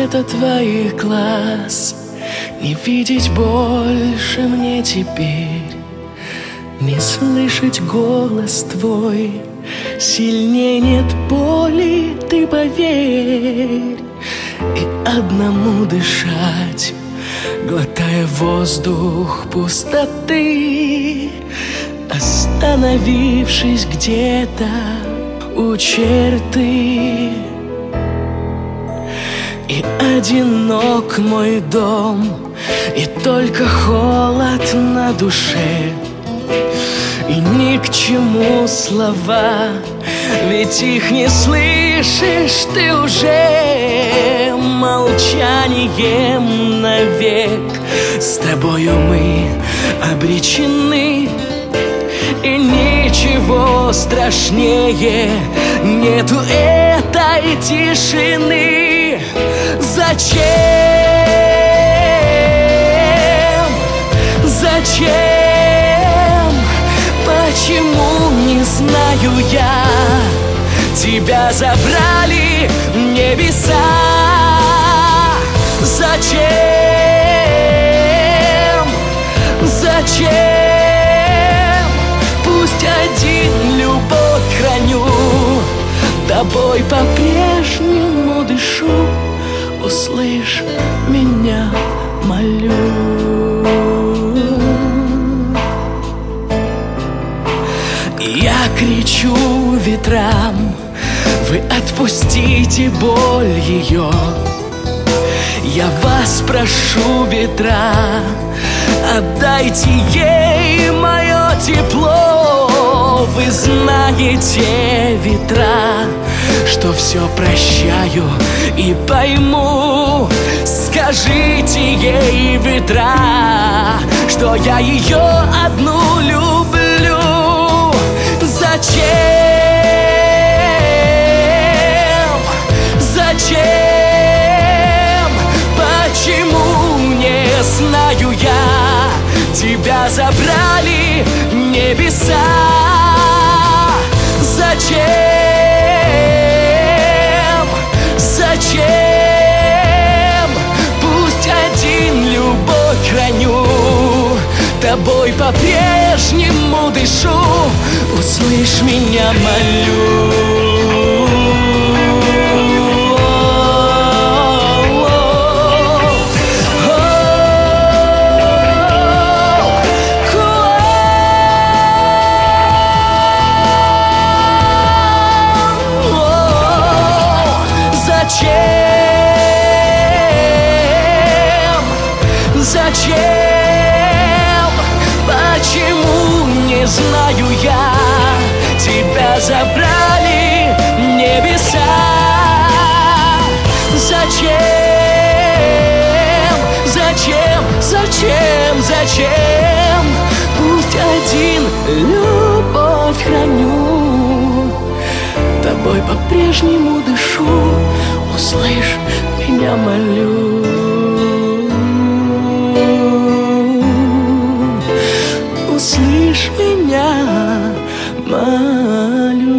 цвета твоих глаз. Не видеть больше мне теперь, не слышать голос твой. Сильнее нет боли, ты поверь. И одному дышать, глотая воздух пустоты, остановившись где-то у черты. И одинок мой дом, и только холод на душе. И ни к чему слова, ведь их не слышишь ты уже. Молчанием навек с тобою мы обречены. И ничего страшнее нету этой тишины. Зачем? Зачем? Почему, не знаю я, тебя забрали небеса? Зачем? Зачем? Пусть один любовь храню, тобой по-прежнему дышу. Услышь меня, молю. Я кричу ветрам, вы отпустите боль ее. Я вас прошу, ветра, отдайте ей мое тепло. Вы знаете, ветра, что все прощаю и пойму. Скажите ей, ветра, что я ее одну люблю. Зачем? Зачем? Почему, не знаю я, тебя забрали небеса? Зачем? Зачем? Пусть один любовь храню, тобой по-прежнему дышу. Услышь меня, молю. Зачем? Зачем? Почему, не знаю я, тебя забрали небеса? Зачем? Зачем? Зачем? Зачем? Пусть один любовь храню, тобой по-прежнему дышу. Услышь меня, молю. Услышь меня, молю.